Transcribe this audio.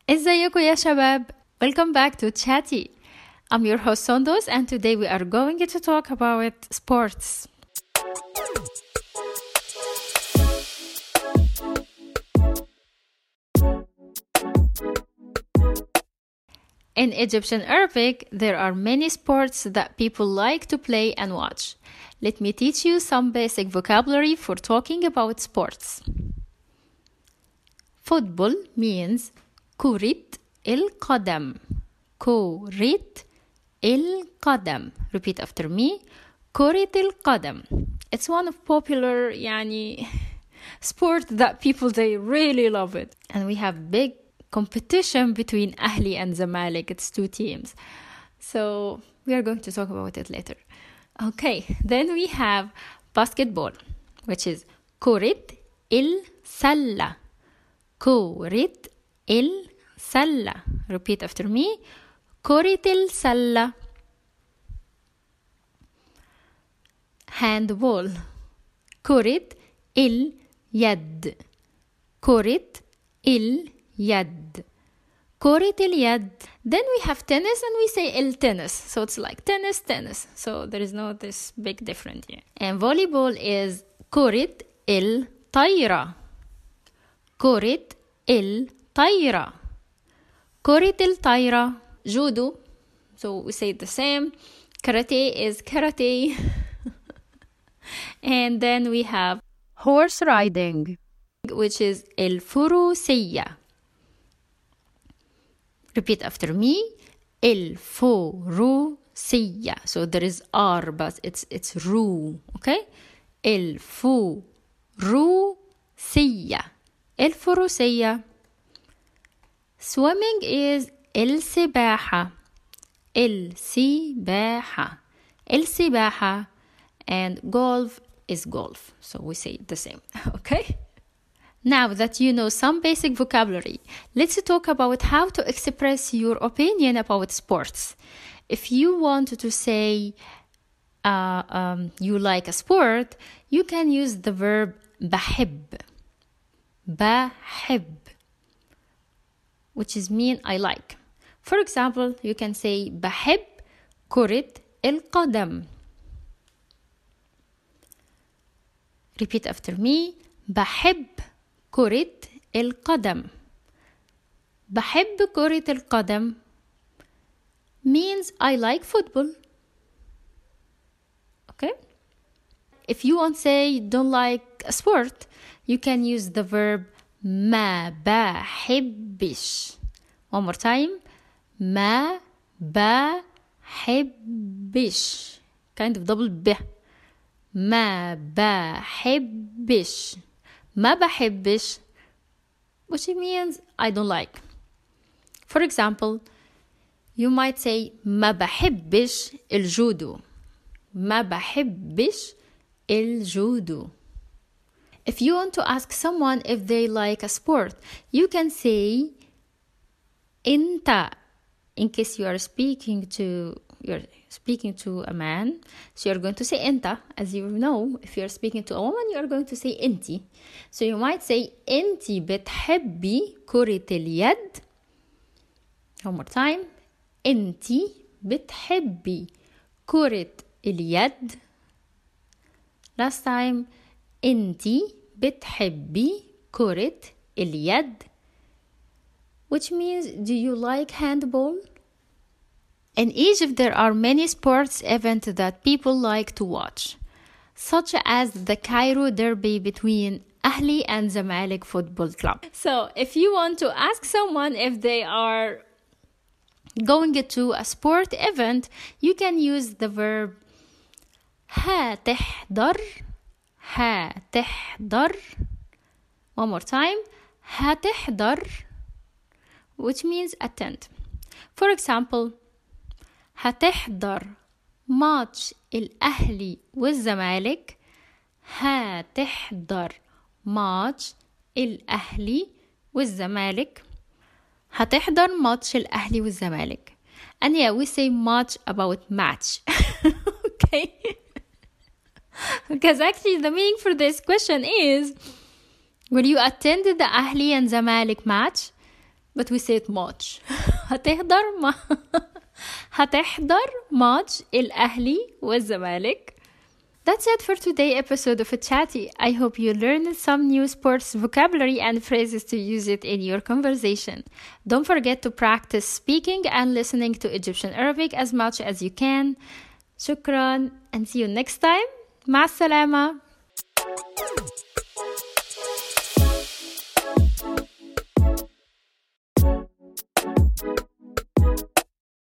ازيكم يا شباب. Welcome back to Chatty. I'm your host Sondos, and today we are going to talk about sports. In Egyptian Arabic, there are many sports that people like to play and watch. Let me teach you some basic vocabulary for talking about sports. Football means كرة القدم. كرة القدم. Repeat after me. كرة القدم. It's one of popular sport that people, they really love it. And we have big competition between Ahli and Zamalek. It's two teams. So we are going to talk about it later. Okay, then we have basketball, which is كرة السلة. كرة السلة. Repeat after me. كرة السلة. handball. كرة اليد. كرة اليد. كرة اليد. Then we have tennis and we say el tennis. So it's like tennis. So there is no this big difference here. And volleyball is كرة الطايرة. كرة الطايرة. كرة الطايرة. Judo. So we say the same. Karate is karate. And then we have horse riding, which is الفروسية. Repeat after me. الفروسية. So there is R, but it's ru. Okay? الفروسية. الفروسية. Swimming is السباحة. السباحة. السباحة. And golf is golf. So we say the same. Okay? Now that you know some basic vocabulary, let's talk about how to express your opinion about sports. If you want to say you like a sport, you can use the verb بحب. بحب, which is mean I like. For example, you can say بحب كرة القدم. Repeat after me. بحب كرة القدم. بحب كرة القدم means I like football. Okay? If you want to say you don't like a sport, you can use the verb ما بحبش. One more time. ما بحبش. Kind of double ب. ما بحبش. ما بحبش, which means I don't like. For example, you might say ما بحبش الجودو. ما بحبش الجودو. If you want to ask someone if they like a sport, you can say أنت. In case you are speaking to a man, so you're going to say أنت. As you know, if you're speaking to a woman, you're going to say أنتي. So you might say أنتي بتحبي كرة اليد. One more time. أنتي بتحبي كرة اليد. Last time. أنتي بتحبي كرة اليد, which means do you like handball? In Egypt, there are many sports events that people like to watch, such as the Cairo Derby between Ahli and Zamalek Football Club. So if you want to ask someone if they are going to a sport event, you can use the verb هتحضر. هتحضر. One more time. هتحضر, which means attend. For example, هتحضر ماتش الأهلي والزمالك. هتحضر ماتش الأهلي والزمالك. هتحضر ماتش الأهلي والزمالك. And yeah, we say much about match. Okay? Because actually the meaning for this question is, will you attend the Ahli and Zamalek match? but we say it much. هتحضر ماتش الأهلي والزمالك. That's it for today's episode of Chatty. I hope you learned some new sports vocabulary and phrases to use it in your conversation. Don't forget to practice speaking and listening to Egyptian Arabic as much as you can. شكرا and see you next time. مع السلامة.